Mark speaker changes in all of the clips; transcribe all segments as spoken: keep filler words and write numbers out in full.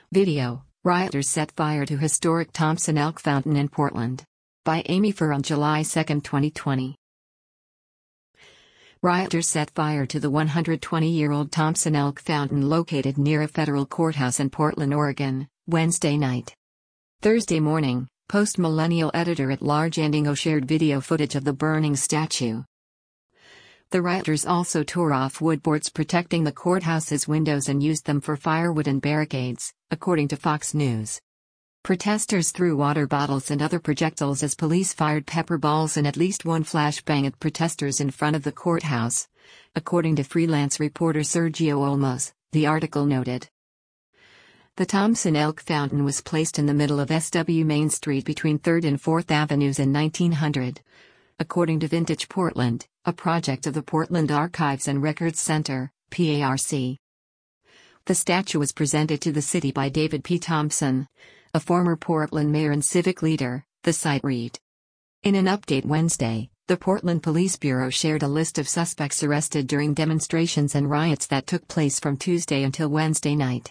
Speaker 1: Video: Rioters set fire to historic Thompson Elk Fountain in Portland. By Amy Furr on July second, twenty twenty. Rioters set fire to the one hundred twenty-year-old Thompson Elk Fountain located near a federal courthouse in Portland, Oregon, Wednesday night. Thursday morning, post-millennial editor-at-large Andy shared video footage of the burning statue. The rioters also tore off woodboards protecting the courthouse's windows and used them for firewood and barricades, according to Fox News. Protesters threw water bottles and other projectiles as police fired pepper balls and at least one flashbang at protesters in front of the courthouse, according to freelance reporter Sergio Olmos, the article noted. The Thompson Elk Fountain was placed in the middle of S W Main Street between third and fourth Avenues in nineteen hundred. According to Vintage Portland, a project of the Portland Archives and Records Center, P A R C. The statue was presented to the city by David P. Thompson, a former Portland mayor and civic leader, the site read. In an update Wednesday, the Portland Police Bureau shared a list of suspects arrested during demonstrations and riots that took place from Tuesday until Wednesday night.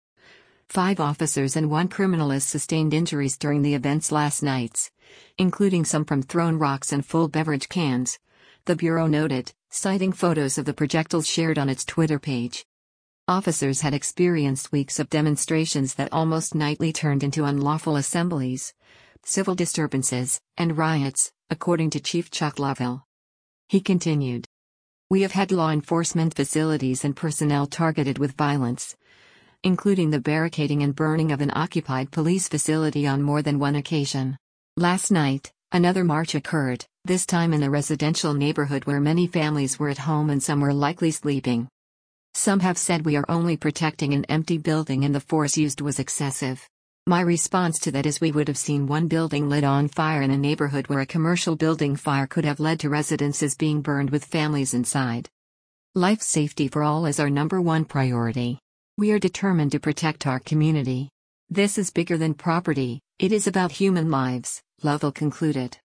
Speaker 1: Five officers and one criminalist sustained injuries during the events last nights, including some from thrown rocks and full beverage cans, the Bureau noted, citing photos of the projectiles shared on its Twitter page. Officers had experienced weeks of demonstrations that almost nightly turned into unlawful assemblies, civil disturbances, and riots, according to Chief Chuck Lovell. He continued. We have had law enforcement facilities and personnel targeted with violence, including the barricading and burning of an occupied police facility on more than one occasion. Last night, another march occurred, this time in a residential neighborhood where many families were at home and some were likely sleeping. Some have said we are only protecting an empty building and the force used was excessive. My response to that is we would have seen one building lit on fire in a neighborhood where a commercial building fire could have led to residences being burned with families inside. Life safety for all is our number one priority. We are determined to protect our community. This is bigger than property, it is about human lives, Lovell concluded.